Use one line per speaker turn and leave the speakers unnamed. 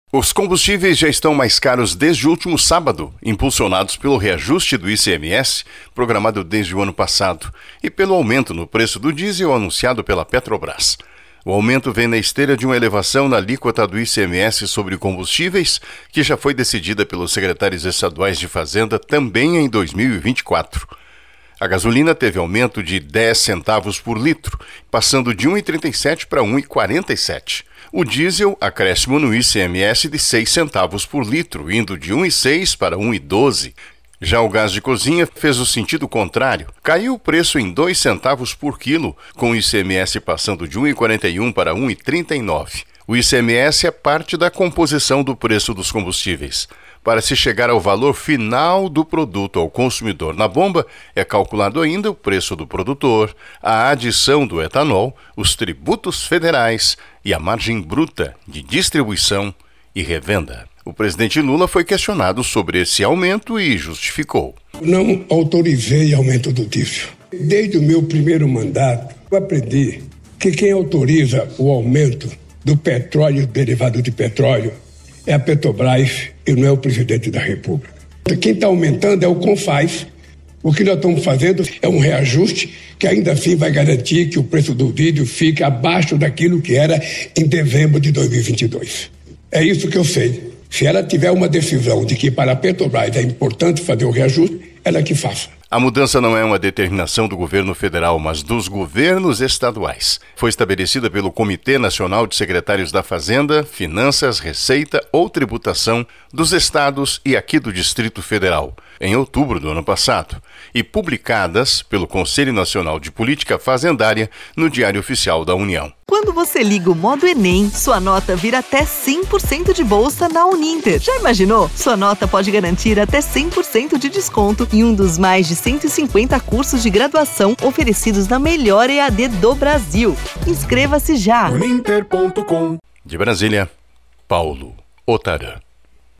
Os combustíveis já estão mais caros desde o último sábado, impulsionados pelo reajuste do ICMS, programado desde o ano passado, e pelo aumento no preço do diesel anunciado pela Petrobras. O aumento vem na esteira de uma elevação na alíquota do ICMS sobre combustíveis, que já foi decidida pelos secretários estaduais de Fazenda também em 2024. A gasolina teve aumento de 10 centavos por litro, passando de 1,37 para 1,47. O diesel, acréscimo no ICMS de 6 centavos por litro, indo de 1,6 para 1,12. Já o gás de cozinha fez o sentido contrário. Caiu o preço em 2 centavos por quilo, com o ICMS passando de 1,41 para 1,39. O ICMS é parte da composição do preço dos combustíveis. Para se chegar ao valor final do produto ao consumidor na bomba, é calculado ainda o preço do produtor, a adição do etanol, os tributos federais e a margem bruta de distribuição e revenda. O presidente Lula foi questionado sobre esse aumento e justificou.
Não autorizei aumento do diesel. Desde o meu primeiro mandato, eu aprendi que quem autoriza o aumento do petróleo e derivado de petróleo é a Petrobras e não é o presidente da República. Quem está aumentando é o CONFAZ. O que nós estamos fazendo é um reajuste que ainda assim vai garantir que o preço do diesel fique abaixo daquilo que era em dezembro de 2022. É isso que eu sei. Se ela tiver uma decisão de que para a Petrobras é importante fazer o reajuste, ela que faça.
A mudança não é uma determinação do governo federal, mas dos governos estaduais. Foi estabelecida pelo Comitê Nacional de Secretários da Fazenda, Finanças, Receita ou Tributação dos estados e aqui do Distrito Federal, em outubro do ano passado, e publicadas pelo Conselho Nacional de Política Fazendária no Diário Oficial da União.
Quando você liga o modo Enem, sua nota vira até 100% de bolsa na Uninter. Já imaginou? Sua nota pode garantir até 100% de desconto em um dos mais de 150 cursos de graduação oferecidos na melhor EAD do Brasil. Inscreva-se já!
Uninter.com. De Brasília, Paulo Otarã.